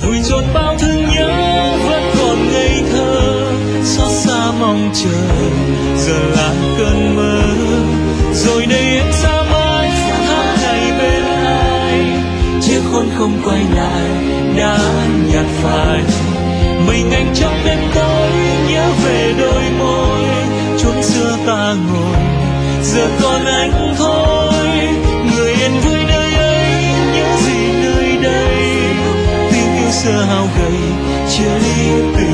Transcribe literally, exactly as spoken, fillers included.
vùi chôn bao thương nhớ vẫn còn ngây thơ, xót xa mong chờ giờ là cơn mơ. Rồi đây em xa mãi tháng ngày bên ai, chiếc hôn không quay lại đã nhạt phai. Mình anh trong đêm tối nhớ về đôi môi, chốn xưa ta ngồi giờ còn anh thôi. Người yên vui nơi ấy nhớ gì nơi đây, tình yêu xưa hao gầy chia ly từ